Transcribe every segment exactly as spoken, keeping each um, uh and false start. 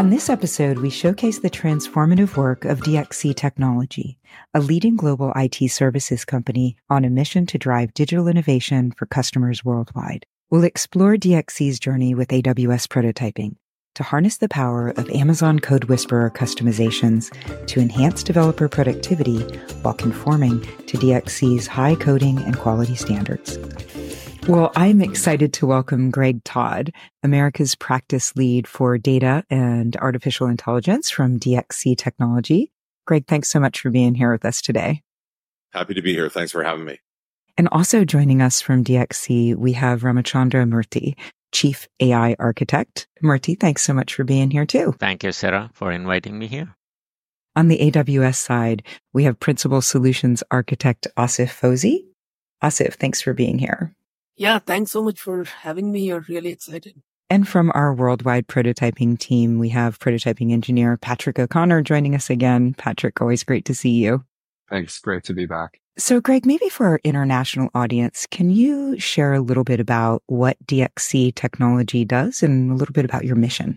On this episode, we showcase the transformative work of D X C Technology, a leading global I T services company on a mission to drive digital innovation for customers worldwide. We'll explore D X C's journey with A W S prototyping to harness the power of Amazon CodeWhisperer customizations to enhance developer productivity while conforming to D X C's high coding and quality standards. Well, I'm excited to welcome Greg Todd, America's practice lead for data and artificial intelligence from D X C Technology. Greg, thanks so much for being here with us today. Happy to be here. Thanks for having me. And also joining us from D X C, we have Ramachandra Murthy, Chief A I Architect. Murthy, thanks so much for being here too. Thank you, Sarah, for inviting me here. On the A W S side, we have Principal Solutions Architect Asif Fozi. Asif, thanks for being here. Yeah, thanks so much for having me here. Really excited. And from our worldwide prototyping team, we have prototyping engineer Patrick O'Connor joining us again. Patrick, always great to see you. Thanks. Great to be back. So, Greg, maybe for our international audience, can you share a little bit about what D X C Technology does and a little bit about your mission?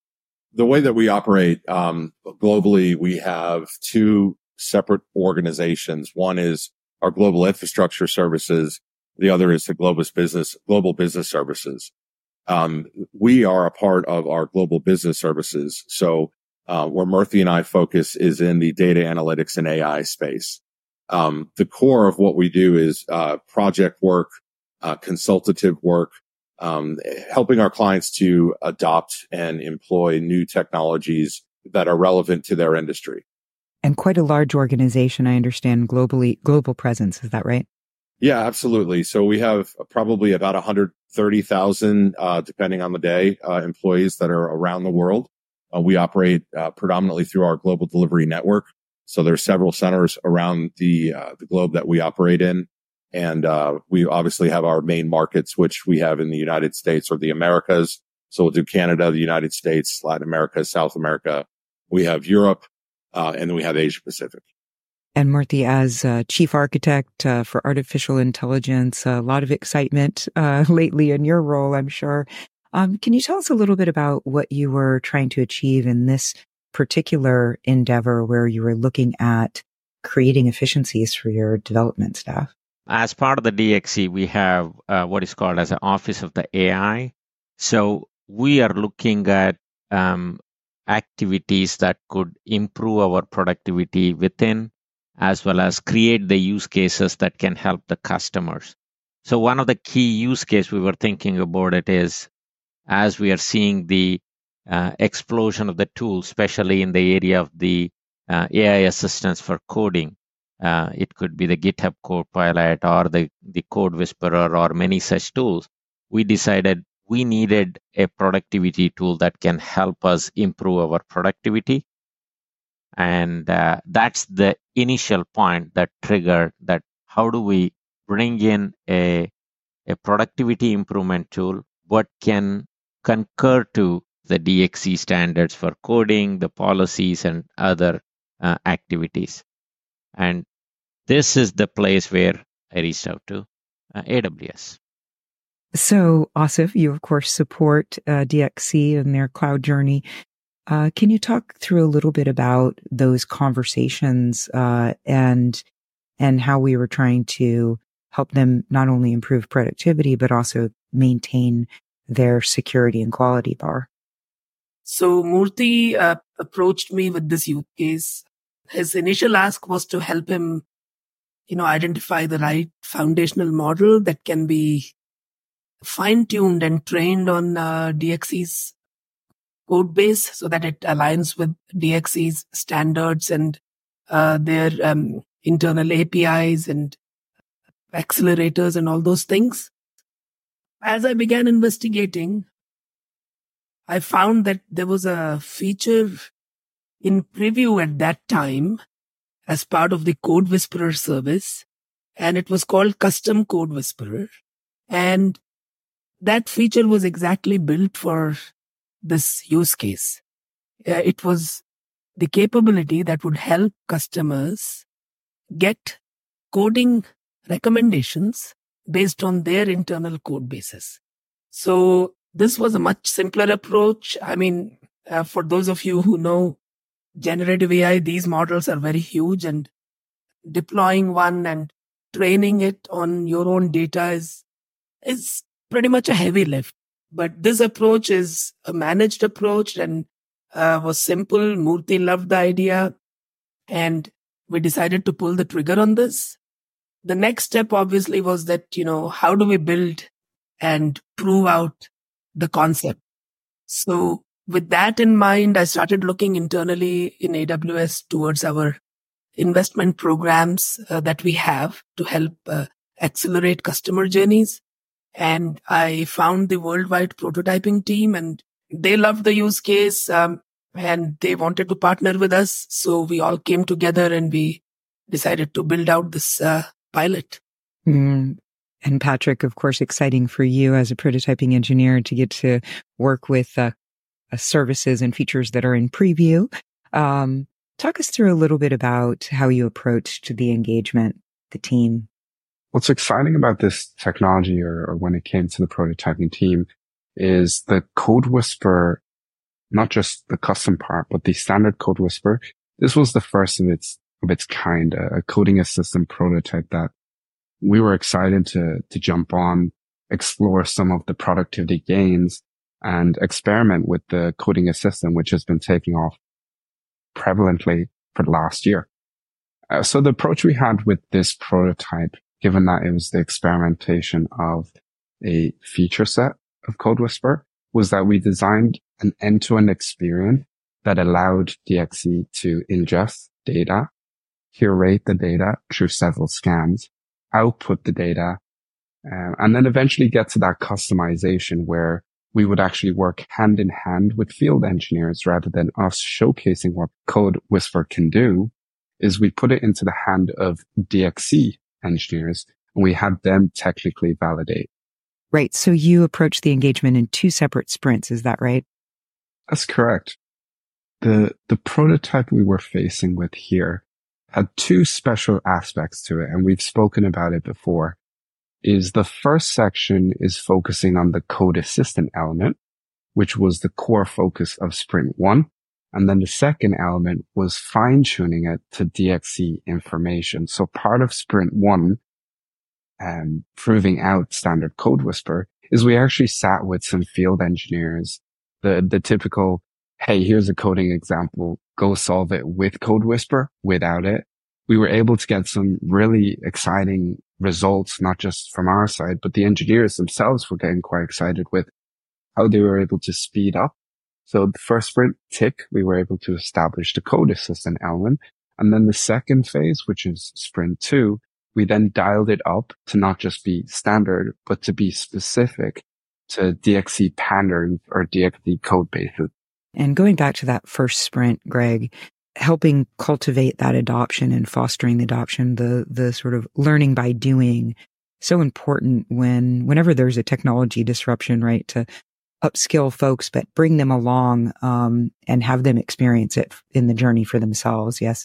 The way that we operate um, globally, we have two separate organizations. One is our Global Infrastructure Services. The other is the Global Business, Global Business Services. Um, we are a part of our Global Business Services. So, uh, where Murthy and I focus is in the data analytics and A I space. Um, the core of what we do is, uh, project work, uh, consultative work, um, helping our clients to adopt and employ new technologies that are relevant to their industry. And quite a large organization, I understand, globally, global presence. Is that right? Yeah, absolutely. So we have probably about one hundred thirty thousand, uh, depending on the day, uh, employees that are around the world. Uh, we operate uh, predominantly through our global delivery network. So there's several centers around the uh, the globe that we operate in. And uh, we obviously have our main markets, which we have in the United States or the Americas. So we'll do Canada, the United States, Latin America, South America. We have Europe, uh, and then we have Asia Pacific. And Murthy, as uh, Chief Architect uh, for Artificial Intelligence, a lot of excitement uh, lately in your role, I'm sure. Um, can you tell us a little bit about what you were trying to achieve in this particular endeavor where you were looking at creating efficiencies for your development staff? As part of the D X C, we have uh, what is called as an Office of the A I. So we are looking at um, activities that could improve our productivity within, as well as create the use cases that can help the customers. So one of the key use cases we were thinking about it is, as we are seeing the uh, explosion of the tools, especially in the area of the uh, A I assistance for coding, uh, it could be the GitHub Copilot or the, the CodeWhisperer or many such tools. We decided we needed a productivity tool that can help us improve our productivity. And uh, that's the initial point that triggered that. How do we bring in a, a productivity improvement tool, what can concur to the D X C standards for coding, the policies, and other uh, activities? And this is the place where I reached out to uh, A W S. So, Asif, you, of course, support uh, D X C and their cloud journey. Uh, can you talk through a little bit about those conversations uh, and and how we were trying to help them not only improve productivity, but also maintain their security and quality bar? So Murthy uh, approached me with this use case. His initial ask was to help him, you know, identify the right foundational model that can be fine-tuned and trained on uh, D X C's code base so that it aligns with D X C's standards and uh, their um, internal A P Is and accelerators and all those things. As I began investigating, I found that there was a feature in preview at that time as part of the CodeWhisperer service, and it was called Custom CodeWhisperer. And that feature was exactly built for this use case. Uh, it was the capability that would help customers get coding recommendations based on their internal code bases. So this was a much simpler approach. I mean, Uh, for those of you who know generative A I, these models are very huge, and deploying one and training it on your own data is, is pretty much a heavy lift. But this approach is a managed approach and uh, was simple. Murthy loved the idea, and we decided to pull the trigger on this. The next step obviously was that, you know, how do we build and prove out the concept? So with that in mind, I started looking internally in A W S towards our investment programs uh, that we have to help uh, accelerate customer journeys. And I found the worldwide prototyping team, and they loved the use case, um, and they wanted to partner with us. So we all came together and we decided to build out this uh, pilot. Mm. And Patrick, of course, exciting for you as a prototyping engineer to get to work with uh, uh, services and features that are in preview. Um, talk us through a little bit about how you approached the engagement, the team. What's exciting about this technology, or, or when it came to the prototyping team, is the Code Whisper, not just the custom part, but the standard Code Whisper. This was the first of its of its kind, a, a coding assistant prototype that we were excited to to jump on, explore some of the productivity gains, and experiment with the coding assistant, which has been taking off prevalently for the last year. Uh, so the approach we had with this prototype, given that it was the experimentation of a feature set of Code Whisper, was that we designed an end-to-end experience that allowed D X C to ingest data, curate the data through several scans, output the data, uh, and then eventually get to that customization where we would actually work hand in hand with field engineers rather than us showcasing what Code Whisper can do. Is we put it into the hand of D X C engineers and we had them technically validate. Right. So you approached the engagement in two separate sprints. Is that right? That's correct. The, the prototype we were facing with here had two special aspects to it, and we've spoken about it before. Is the first section is focusing on the code assistant element, which was the core focus of sprint one. And then the second element was fine tuning it to D X C information. So part of sprint one, um, proving out standard Code Whisper, is we actually sat with some field engineers, the, the typical, hey, here's a coding example, go solve it with Code Whisper, without it. We were able to get some really exciting results, not just from our side, but the engineers themselves were getting quite excited with how they were able to speed up. So the first sprint tick, we were able to establish the code assistant element. And then the second phase, which is sprint two, we then dialed it up to not just be standard, but to be specific to D X C patterns or D X C code bases. And going back to that first sprint, Greg, helping cultivate that adoption and fostering the adoption, the the sort of learning by doing, so important when whenever there's a technology disruption, right? To upskill folks, but bring them along um, and have them experience it in the journey for themselves. Yes.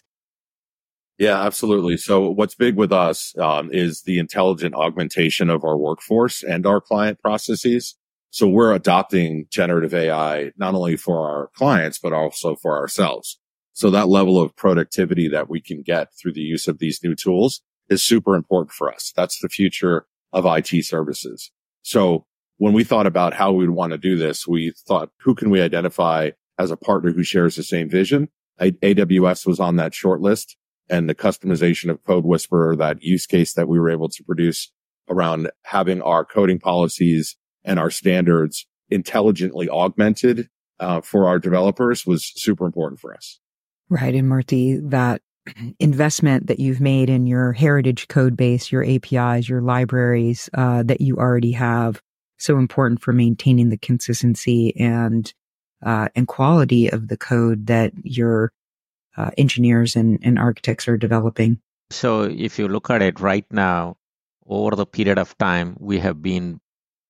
Yeah, absolutely. So what's big with us um, is the intelligent augmentation of our workforce and our client processes. So we're adopting generative A I not only for our clients, but also for ourselves. So that level of productivity that we can get through the use of these new tools is super important for us. That's the future of I T services. So when we thought about how we would want to do this, we thought, who can we identify as a partner who shares the same vision? A W S was on that short list, and the customization of Code Whisper, that use case that we were able to produce around having our coding policies and our standards intelligently augmented uh, for our developers was super important for us. Right. And Murthy, that investment that you've made in your heritage code base, your A P Is, your libraries uh, that you already have, so important for maintaining the consistency and uh, and quality of the code that your uh, engineers and, and architects are developing. So if you look at it right now, over the period of time, we have been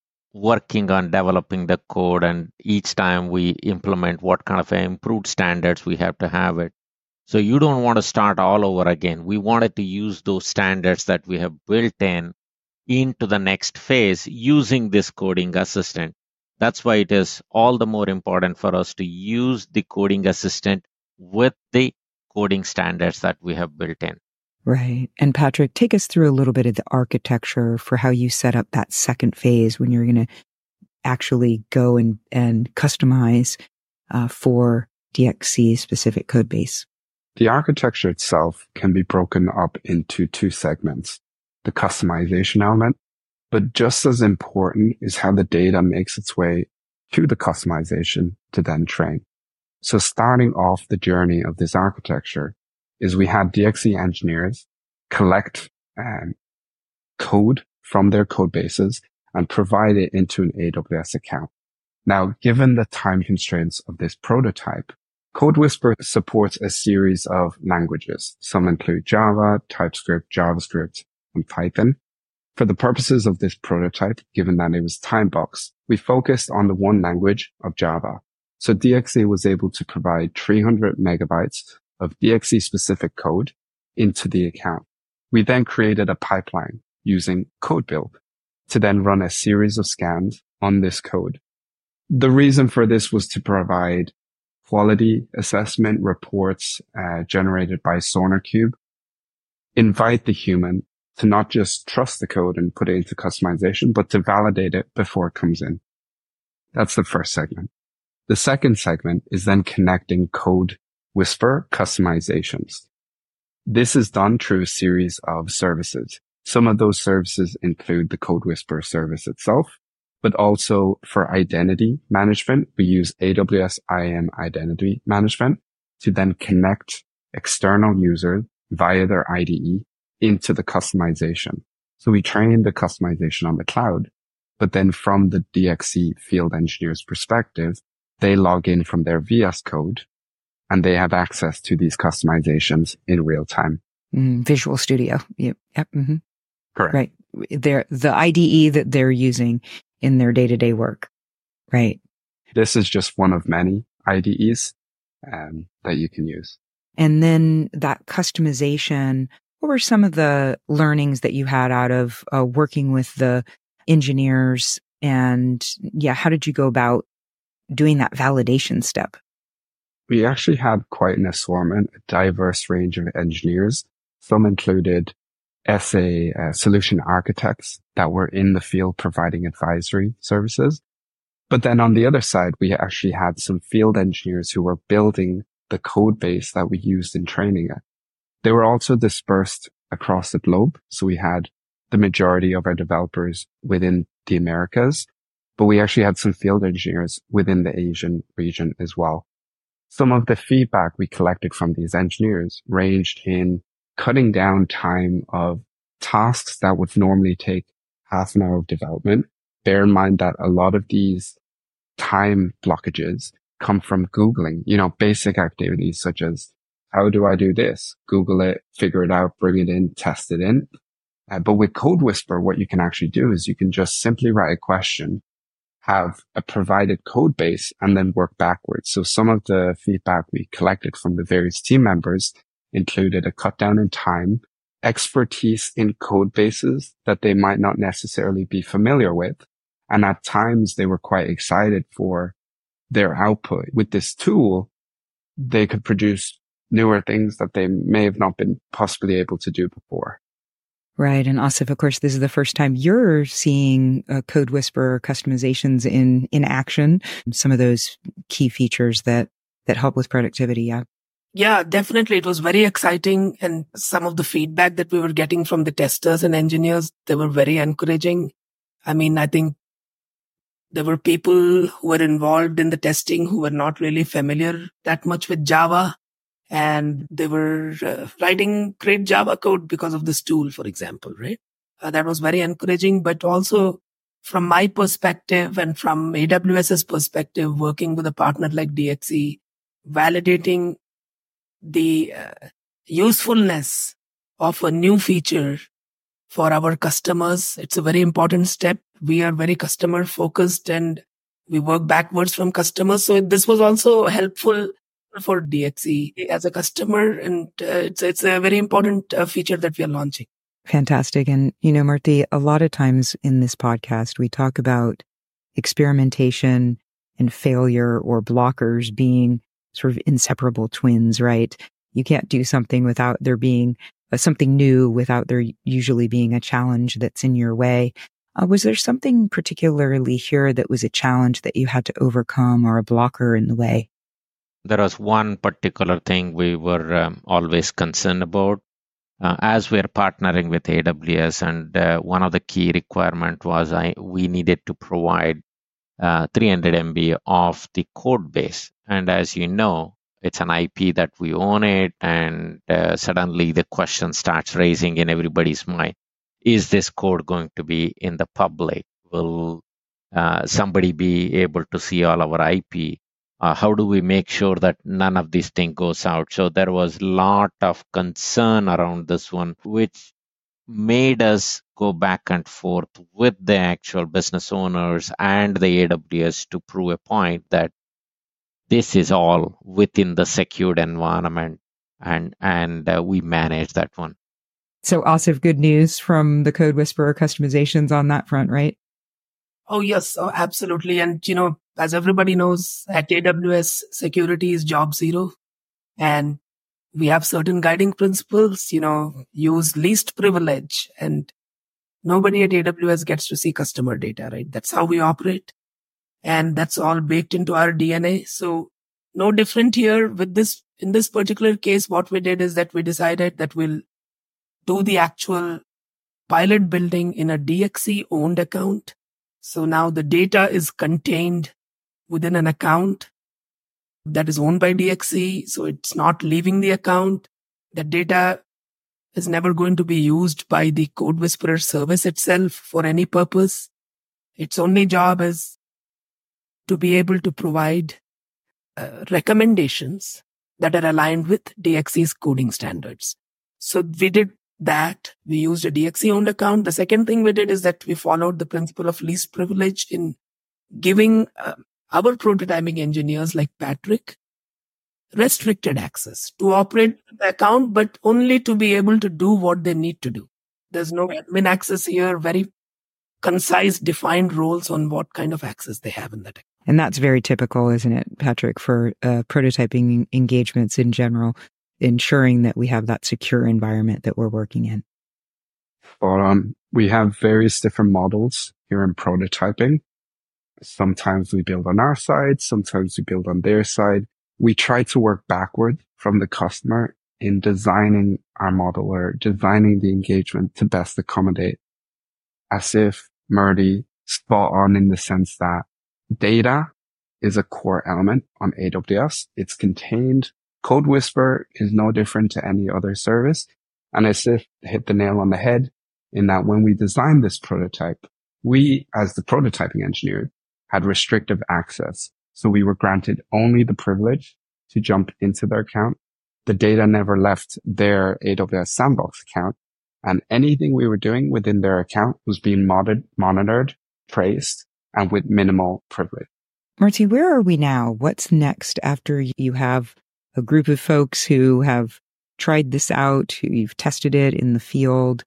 working on developing the code, and each time we implement what kind of improved standards we have to have it. So you don't want to start all over again. We wanted to use those standards that we have built in into the next phase using this coding assistant. That's why it is all the more important for us to use the coding assistant with the coding standards that we have built in. Right. And Patrick, take us through a little bit of the architecture for how you set up that second phase when you're going to actually go and, and customize uh, for D X C specific code base. The architecture itself can be broken up into two segments, the customization element, but just as important is how the data makes its way to the customization to then train. So starting off the journey of this architecture is we had D X C engineers collect um, code from their code bases and provide it into an A W S account. Now, given the time constraints of this prototype, CodeWhisper supports a series of languages. Some include Java, TypeScript, JavaScript, and Python. For the purposes of this prototype, given that it was time boxed, we focused on the one language of Java. So D X C was able to provide three hundred megabytes of D X C specific code into the account. We then created a pipeline using CodeBuild to then run a series of scans on this code. The reason for this was to provide quality assessment reports uh, generated by SonarQube, invite the human to not just trust the code and put it into customization, but to validate it before it comes in. That's the first segment. The second segment is then connecting CodeWhisper customizations. This is done through a series of services. Some of those services include the CodeWhisper service itself, but also for identity management, we use A W S I A M Identity Management to then connect external users via their I D E into the customization. So we train the customization on the cloud, but then from the D X C field engineer's perspective, they log in from their V S Code and they have access to these customizations in real time. Mm, Visual Studio. Yep. yep mm-hmm. Correct. Right. They're, the I D E that they're using in their day-to-day work. Right. This is just one of many I D Es um, that you can use. And then that customization, what were some of the learnings that you had out of uh, working with the engineers? And yeah, how did you go about doing that validation step? We actually had quite an assortment, a diverse range of engineers. Some included S A uh, solution architects that were in the field providing advisory services. But then on the other side, we actually had some field engineers who were building the code base that we used in training it. They were also dispersed across the globe. So we had the majority of our developers within the Americas, but we actually had some field engineers within the Asian region as well. Some of the feedback we collected from these engineers ranged in cutting down time of tasks that would normally take half an hour of development. Bear in mind that a lot of these time blockages come from Googling, you know, basic activities such as, how do I do this? Google it, figure it out, bring it in, test it in. Uh, but with CodeWhisper, what you can actually do is you can just simply write a question, have a provided code base, and then work backwards. So some of the feedback we collected from the various team members included a cut down in time, expertise in code bases that they might not necessarily be familiar with. And at times they were quite excited for their output. With this tool, they could produce newer things that they may have not been possibly able to do before. Right. And Asif, of course, this is the first time you're seeing uh, CodeWhisper customizations in, in action. Some of those key features that, that help with productivity. Yeah. Yeah, definitely. It was very exciting. And some of the feedback that we were getting from the testers and engineers, they were very encouraging. I mean, I think there were people who were involved in the testing who were not really familiar that much with Java. And they were uh, writing great Java code because of this tool, for example, right? Uh, that was very encouraging. But also from my perspective and from AWS's perspective, working with a partner like D X C, validating the uh, usefulness of a new feature for our customers. It's a very important step. We are very customer focused and we work backwards from customers. So this was also helpful for D X C as a customer. And uh, it's, it's a very important uh, feature that we are launching. Fantastic. And, you know, Murthy, a lot of times in this podcast, we talk about experimentation and failure or blockers being sort of inseparable twins, right? You can't do something without there being uh, something new without there usually being a challenge that's in your way. Uh, was there something particularly here that was a challenge that you had to overcome or a blocker in the way? There was one particular thing we were um, always concerned about. Uh, as we're partnering with A W S, and uh, one of the key requirement was I, we needed to provide uh, three hundred megabytes of the code base. And as you know, it's an I P that we own it, and uh, suddenly the question starts raising in everybody's mind. Is this code going to be in the public? Will uh, somebody be able to see all our I P? Uh, how do we make sure that none of these things goes out? So there was a lot of concern around this one, which made us go back and forth with the actual business owners and the A W S to prove a point that this is all within the secured environment, and and uh, we manage that one. So, Asif, good news from the Code Whisperer customizations on that front, right? Oh, yes, oh, absolutely. And, you know, as everybody knows, at A W S, security is job zero. And we have certain guiding principles, you know, use least privilege, and nobody at A W S gets to see customer data, right? That's how we operate. And that's all baked into our D N A. So no different here with this. In this particular case, what we did is that we decided that we'll do the actual pilot building in a D X C owned account. So now the data is contained within an account that is owned by D X C. So it's not leaving the account. The data is never going to be used by the Code Whisperer service itself for any purpose. Its only job is to be able to provide uh, recommendations that are aligned with D X C's coding standards. So we did that. We used a D X C owned account. The second thing we did is that we followed the principle of least privilege in giving uh, our prototyping engineers like Patrick restricted access to operate the account, but only to be able to do what they need to do. There's no admin access here, very concise, defined roles on what kind of access they have in that account. And that's very typical, isn't it, Patrick, for uh, prototyping engagements in general, ensuring that we have that secure environment that we're working in. But um, we have various different models here in prototyping. Sometimes we build on our side, sometimes we build on their side. We try to work backward from the customer in designing our model or designing the engagement to best accommodate. Asif, Murthy, spot on in the sense that data is a core element on A W S. It's contained. Code Whisperer is no different to any other service. And Asif hit the nail on the head in that when we designed this prototype, we, as the prototyping engineer, had restrictive access. So we were granted only the privilege to jump into their account. The data never left their A W S Sandbox account, and anything we were doing within their account was being monitored, monitored, traced, and with minimal privilege. Murthy, where are we now? What's next after you have a group of folks who have tried this out, who you've tested it in the field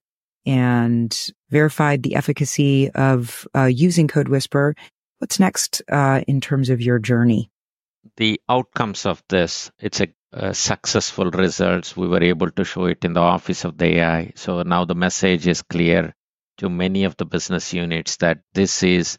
and verified the efficacy of uh, using Code Whisperer? What's next uh, in terms of your journey? The outcomes of this, it's a, a successful results. We were able to show it in the Office of the A I. So now the message is clear to many of the business units that this is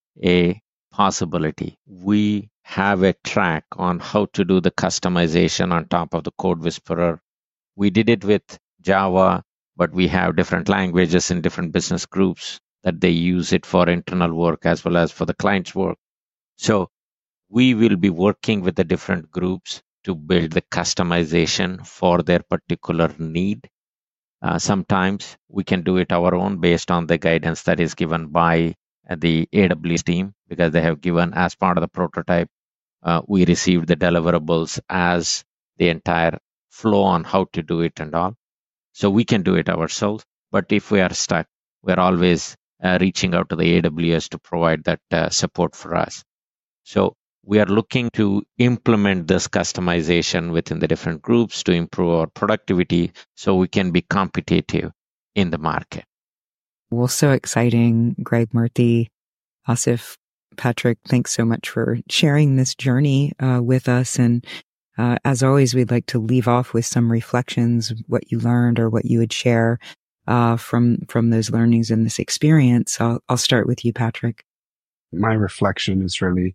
a possibility. We have a track on how to do the customization on top of the Code Whisperer. We did it with Java, but we have different languages in different business groups that they use it for internal work as well as for the client's work. So we will be working with the different groups to build the customization for their particular need. Uh, sometimes we can do it our own based on the guidance that is given by the A W S team, because they have given as part of the prototype, uh, we received the deliverables as the entire flow on how to do it and all. So we can do it ourselves. But if we are stuck, we're always uh, reaching out to the A W S to provide that uh, support for us. So we are looking to implement this customization within the different groups to improve our productivity so we can be competitive in the market. Well, so exciting, Greg, Murthy, Asif. Patrick, thanks so much for sharing this journey uh, with us. And uh, as always, we'd like to leave off with some reflections, what you learned or what you would share uh, from from those learnings and this experience. I'll, I'll start with you, Patrick. My reflection is really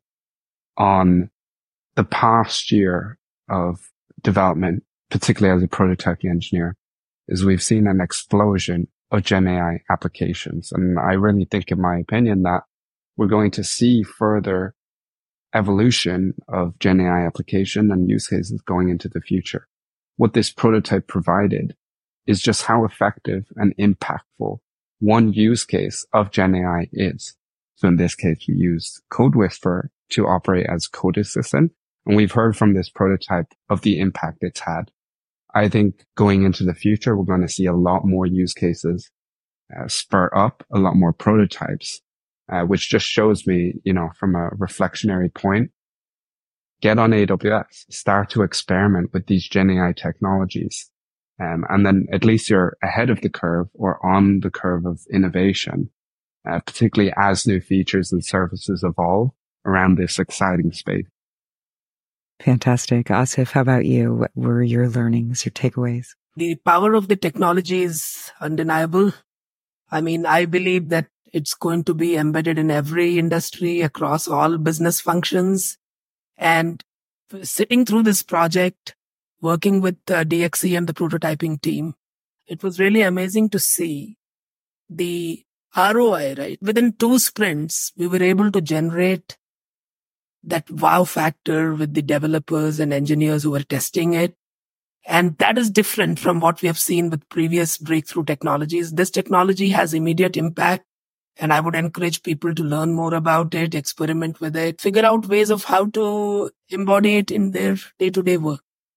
on the past year of development, particularly as a prototyping engineer, is we've seen an explosion of Gen A I applications. And I really think, in my opinion, that we're going to see further evolution of Gen A I application and use cases going into the future. What this prototype provided is just how effective and impactful one use case of Gen A I is. So in this case, we used CodeWhisperer to operate as code assistant. And we've heard from this prototype of the impact it's had. I think going into the future, we're going to see a lot more use cases uh, spur up, a lot more prototypes, uh, which just shows me, you know, from a reflectionary point, get on A W S, start to experiment with these Gen A I technologies. Um, and then at least you're ahead of the curve or on the curve of innovation, uh, particularly as new features and services evolve around this exciting space. Fantastic. Asif, how about you? What were your learnings, your takeaways? The power of the technology is undeniable. I mean, I believe that it's going to be embedded in every industry across all business functions. And sitting through this project, working with uh, D X C and the prototyping team, it was really amazing to see the R O I, right? Within two sprints, we were able to generate that wow factor with the developers and engineers who were testing it. And that is different from what we have seen with previous breakthrough technologies. This technology has immediate impact, and I would encourage people to learn more about it, experiment with it, figure out ways of how to embody it in their day-to-day work.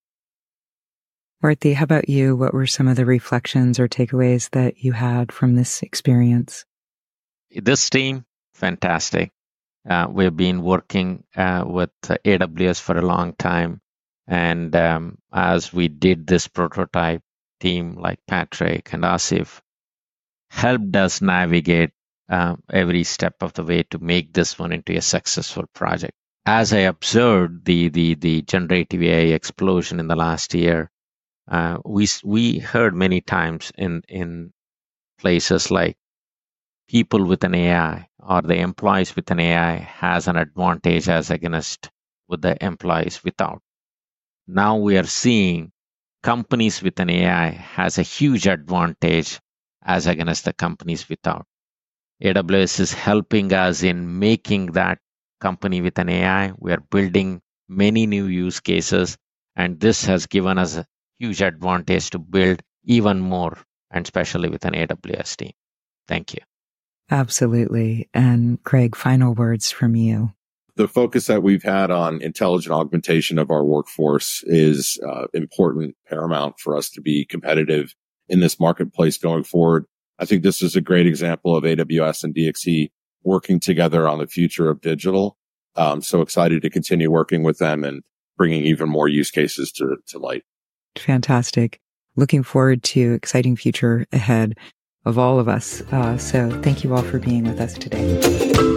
Aarti, how about you? What were some of the reflections or takeaways that you had from this experience? This team, fantastic. Uh, we've been working uh, with uh, A W S for a long time. And um, as we did this prototype, team like Patrick and Asif helped us navigate uh, every step of the way to make this one into a successful project. As I observed the the, the generative A I explosion in the last year, uh, we we heard many times in in places like people with an A I or the employees with an A I has an advantage as against with the employees without. Now we are seeing companies with an A I has a huge advantage as against the companies without. A W S is helping us in making that company with an A I. We are building many new use cases, and this has given us a huge advantage to build even more, and especially with an A W S team. Thank you. Absolutely. And Craig, final words from you. The focus that we've had on intelligent augmentation of our workforce is uh, important, paramount for us to be competitive in this marketplace going forward. I think this is a great example of A W S and D X C working together on the future of digital. Um, so excited to continue working with them and bringing even more use cases to, to light. Fantastic. Looking forward to exciting future ahead of all of us. Uh, so thank you all for being with us today.